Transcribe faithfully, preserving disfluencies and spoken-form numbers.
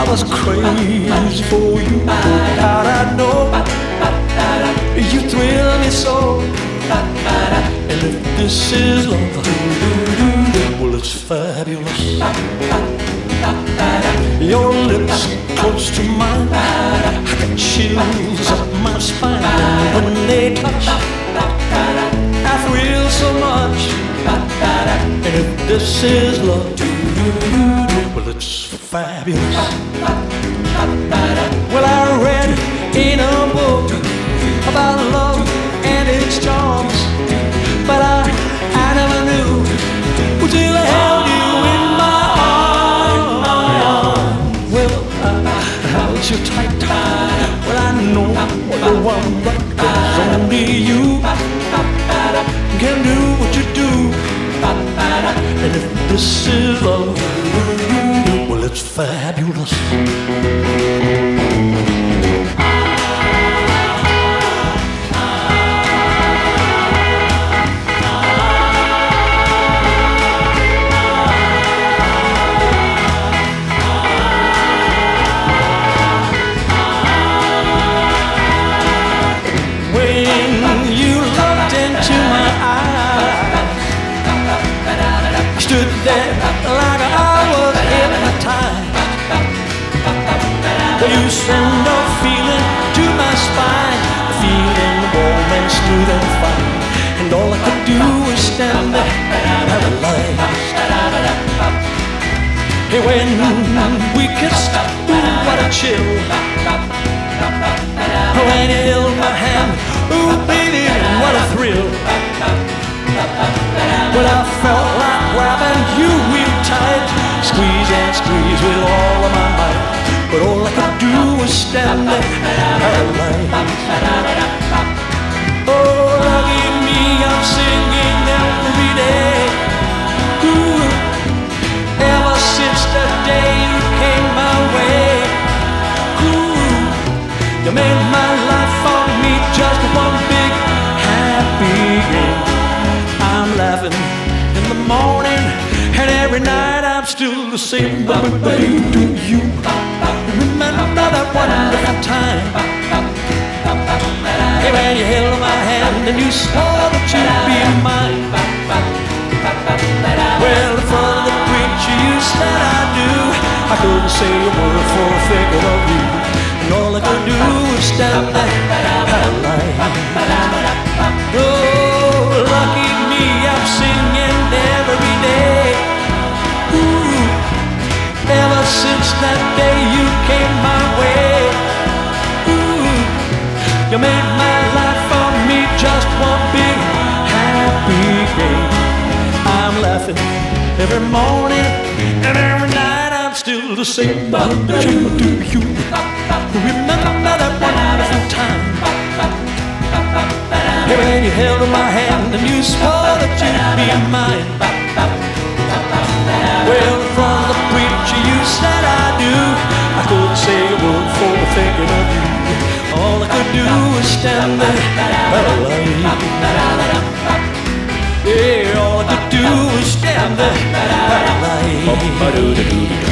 was crazy for you. How'd I know? You thrill me so. And if this is love, well, it's fabulous. Your lips close to mine, I got chills up my spine. When they touch, I thrill so much. And if this is love, well, it's fabulous. Well, I read in a book about love and its charms, but I, I never knew until I held you in my arms. Well, I, I held you tight. Well, I know the one that is only you can do what you do. And if this is love, well, it's fabulous. Stood there like I was hypnotized. You send a feeling to my spine, a feeling warm and smooth and fine. And all I could do was stand there paralyzed. Hey, when we kissed, ooh, what a chill. When you held my hand, ooh, baby, what a thrill. Well, I felt like grabbing you real tight, squeeze and squeeze with all of my might. But all I could do was stand there paralyzed. Oh, lucky me, I'm singing every day. Ooh, ever since the day you came my way. Ooh, you made my life for me just one big happy game. I'm laughing in the morning, and every night I'm still the same. But baby, do you remember that wonderful time? Hey, when you held my hand and you swore that you'd be mine. Well, in front of the preacher you said I do. I couldn't say a word for thinking of you, and all I could do was stand there paralyzed. Oh, lucky me, I'm singing every day. Ooh, ever since that day you came my way. Ooh, you made my life for me just one big happy game. I'm laughing every morning, and every night I'm still the same. But do you remember that wonderful time? Hey, when you held my hand and you swore that you'd be mine. Well, in front of the preacher you said I do. I couldn't say a word for thinking of you. All I could do was stand there paralyzed. Yeah, all I could do was stand there paralyzed.